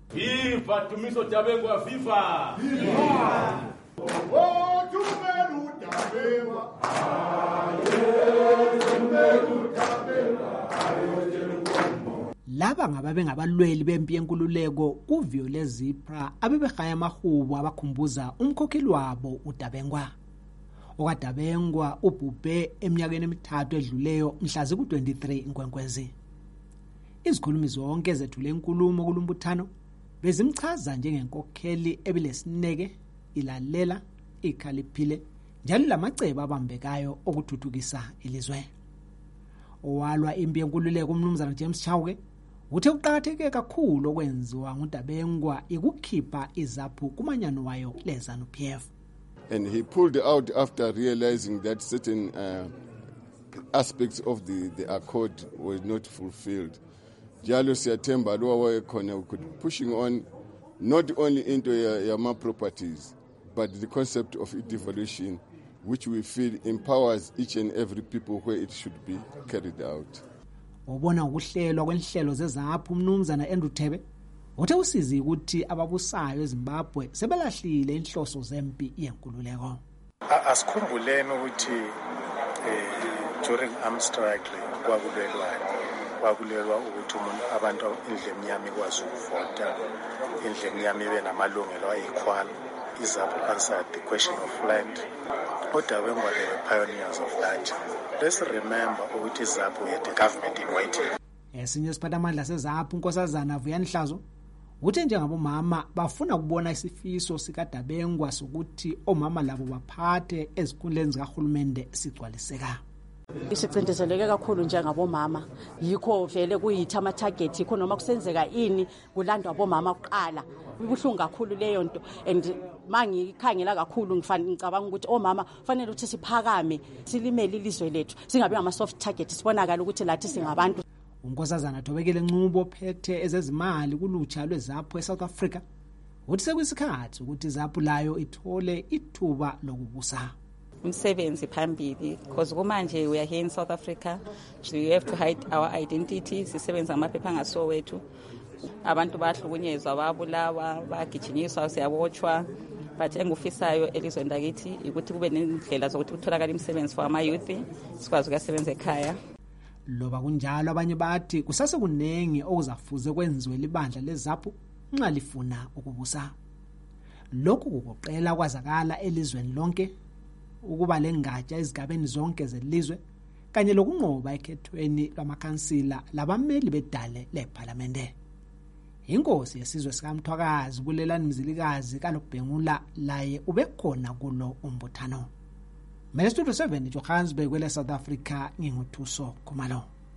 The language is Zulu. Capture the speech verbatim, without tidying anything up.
Viva Tumiso Dabengwa, viva! Viva! Oh, Tumelu Dabengwa! Laba ngababe ngabalweli bempi yenkululeko kuViole Zipra abebehaya amahubo abakhumbuza umkhokheli wabo uDabengwa. OkaDabengwa ubhubhe eminyakeni emithathu edluleyo mhla ziku twenty-three Nkwenkwezi. Izikhulumi zonke ezethule inkulumo kulumbuthano bezimchaza njengenkokheli ebilesineke, ilalela, ikhaliphile njalo lamacebo abambekayo okuthuthukisa ilizwe. Owalwa impi yenkululeko uMnumzana James Chauke uthe uqakatheke kakhulu okwenziwa nguDabengwa ikukhipha izaphu kumanyano wayo leZANU-P F. And he pulled out after realizing that certain uh, aspects of the, the accord were not fulfilled. Jalo siyathemba lo wayekhona we could pushing on not only into Yama properties but the concept of devolution, which we feel empowers each and every people where it should be carried out. Ubona ukuhlelwa kwenhlelo zezaphu uMnumzana Andrew Thebe uthe usizi ukuthi ababusayo eZimbabwe sebelahlile inhloso zempi yenkululeko. Asikhumbuleni ukuthi during armed struggle kwakulelwana kwakulelwa ukuthi umuntu abantu indle emnyama ikwazi ukuvota, indle emnyama ibe namalungelo ayiqual. Izaphu answered the question of land. ODabengwa were pioneers of that. Let's remember ukuthi izaphu had the government in waiting. Esinye siphathamandla sezaphu uNkosazana Vuyani Hlazo uthe njengabomama bafuna ukubona isifiso sikaDabengwa sokuthi omama labo baphathe ezikhundleni zikahulumende sigcwaliseka. Isicindezeleke kakhulu njengabomama yikho vele kuyithi ama target yikho noma kusenzeka ini kulandwa abomama kuqala. Ubuhlungu kakhulu leyo nto and mangikhangela kakhulu ngifana ngicabanga ukuthi omama fanele ukuthi siphakame silimele ilizwe lethu singabe ama soft target sibonakala ukuthi lathi singabantu. uNkosazana Thobekele Ncubo phethe ezezimali kulutsha lwezaphu eSouth Africa uthi sekuyisikhathi ukuthi izaphu layo ithole ithuba lokubusa. Umsebenzi phambili because kumanje we are here in South Africa, we have to hide our identity. Sisebenza amaphepha ngasowethu, abantu bahlukunyezwa babulawa bagijinyiswa siyabotshwa, but engufisayo elizweni lakithi ukuthi kube nendlela zokuthi kutholakala imisebenzi for ama youth sikwazi ukusebenza ekhaya. Loba kunjalo abanye bathi kusase kunengi okuzafuze kwenziwe libandla lezaphu nxa lifuna ukubusa. Lokhu kugoqela kwazakala elizweni lonke ukuba lengatsha ezigabeni zonke zelizwe kanye lokunqoba ekhethweni lamakhansila labameli bedale leParliamente. Inkosi yesizwe sikaMthwakazi Bulelani Mzilikazi kaNobhengula laye ubekhona kulo umbuthano. Mele Studio seven Johannesburg kwele South Africa nginguthuso Khumalo.